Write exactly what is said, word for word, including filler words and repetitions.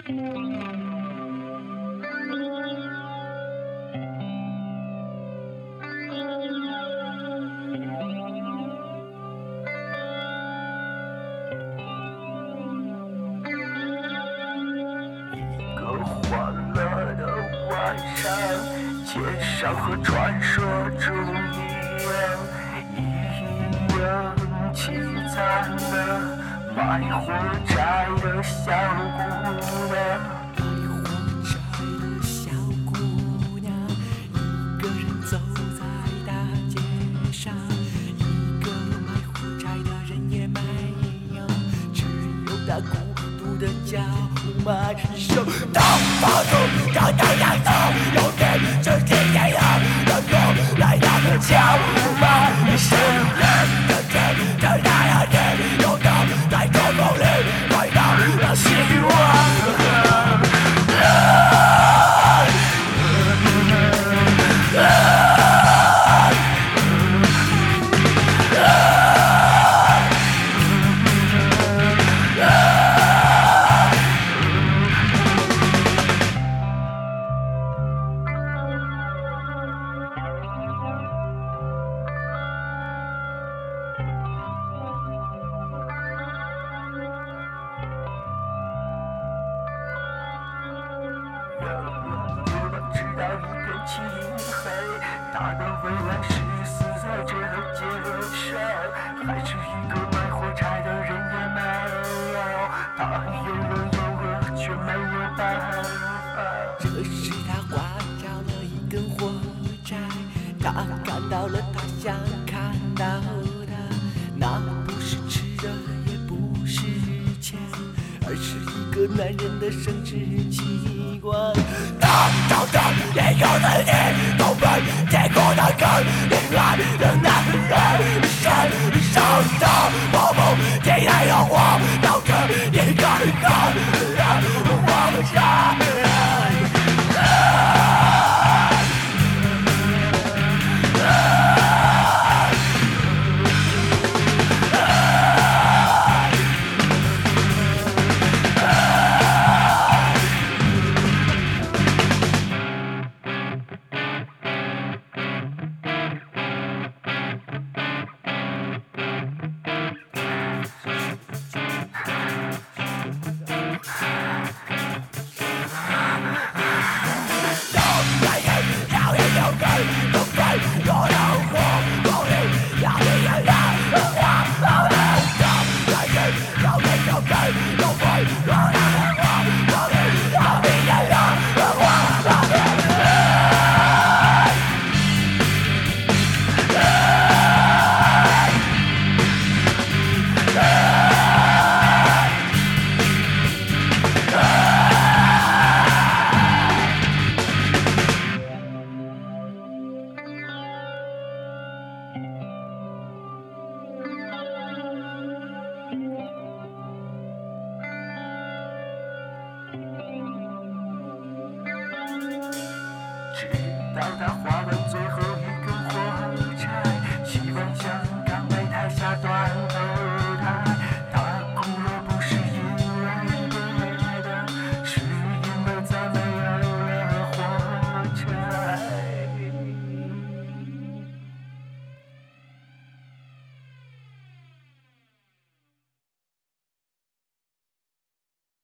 欢乐的晚上，街上和传说中一样，一样凄惨的卖火柴的小姑娘。 卖火柴的小姑娘，一个人走在大街上，一个卖火柴的人也没有，只有她孤独的叫卖声。当发出这的样子，有点直接也有人过来那个叫卖声，人间的那样人，有的在做梦里快到了希望。 直到一片漆黑，他的未来是死在这个街上，还是一个卖火柴的人也没有，他有了有了却没有办法。 这时他划着了一根火柴，他看到了他想看到的，那不是吃的，也不是钱，而是一个男人的生殖器官。他找着也有了你，都没见过那个另外的男人，身上的泡沫竟然让我绕着一个人让我杀人。 直到他画完最后